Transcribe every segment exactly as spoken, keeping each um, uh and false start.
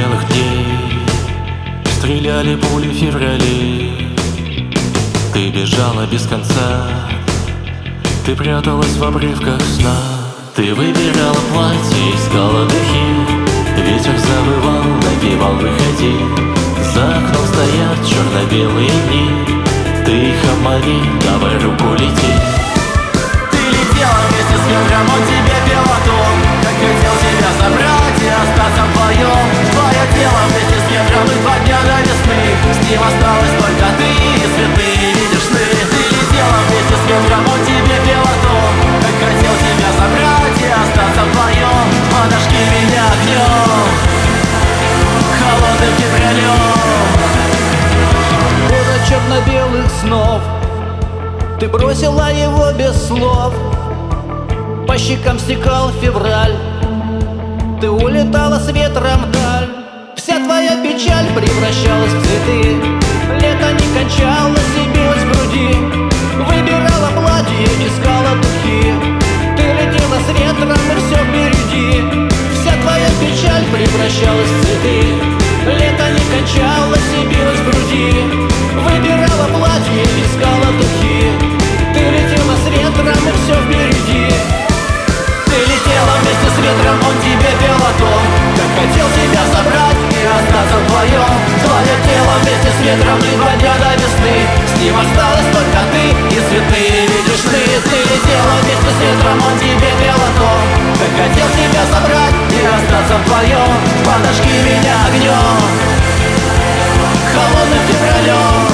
белых дней стреляли пули в феврале. Ты бежала без конца, ты пряталась в обрывках сна. Ты выбирала платье, искала духи, ветер завывал, напевал «выходи». За окном стоят черно-белые дни, ты их обмани, давай руку лети. Ты летела вместе с ветром, он тебе пел о том, как хотел тебя забрать и остаться вдвоем. Твое тело вместе с ветром и два дня до весны, с ним осталась только ты и цветы, видишь ты. Ты летела вместе с ветром, он тебе пел о том, как хотел тебя забрать и остаться вдвоем. Подожги меня огнем, холодным февралем. Город черно-белых снов, ты бросила его без слов. По щекам стекал февраль, ты улетала с ветром вдаль. Вся твоя печаль превращалась в цветы, лето не кончалось и билось в груди. Выбирала платье, искала духи, ты летела с ветром и все впереди. Вся твоя печаль превращалась в цветы, лето не кончалось и билось в груди. Выбирала платье, искала духи, ты летела с ветром и все впереди. Ты летела вместе с ветром, он тебе пел о том, как хотел тебя забрать и остаться вдвоем. Твое тело вместе с ветром и два дня до весны, с ним осталась только ты и цветы, видишь ты. Ты летела вместе с ветром, он тебе пел о том, как хотел тебя забрать и остаться вдвоем. Подожги меня огнем, холодным февралем.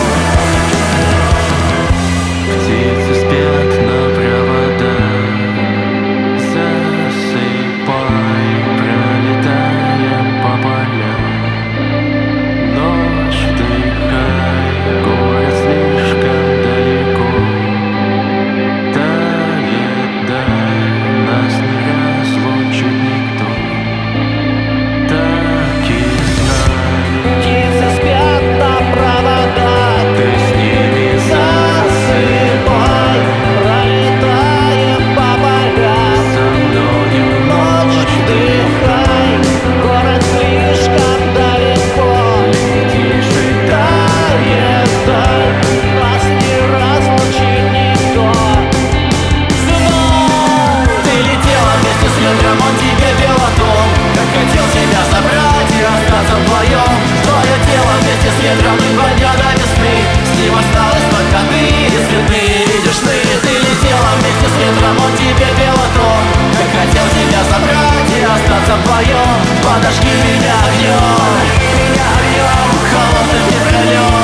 Птицы спят на проводах, засыпай, пролетаем по полям. Ночь, вдыхай, город слишком далеко. Тает даль, нас не разлучит никто. Так и знай, Птицы спят на проводах, ты с ними засыпай, пролетаем по полям. со мною. Ночь, вдыхай, город слишком далеко. Тише, Тает даль, нас не разлучит никто. Ты летела вместе с ветром, он тебе пел о том, как хотел тебя забрать и остаться вдвоем. Твое тело вместе с ветром и два дня до весны, с ним осталась только ты и цветы, видишь ты. Ты летела вместе с ветром, он тебе пел о том, как хотел тебя забрать и остаться вдвоем. Подожги меня огнем, меня огнем, холодным февралем.